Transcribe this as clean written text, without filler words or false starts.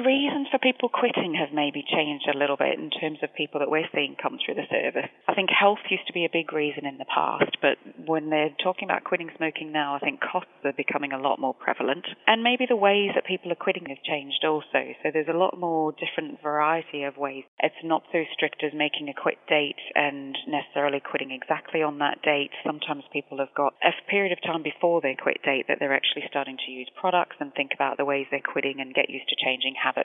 reasons for people quitting have maybe changed a little bit in terms of people that we're seeing come through the service. I think health used to be a big reason in the past, but when they're talking about quitting smoking now, I think costs are becoming a lot more prevalent. And maybe the ways that people are quitting have changed also. So there's a lot more different variety of ways. It's not so strict as making a quit date and necessarily quitting exactly on that date. Sometimes people have got a period of time before their quit date that they're actually starting to use products and think about the ways they're quitting and get used to changing habits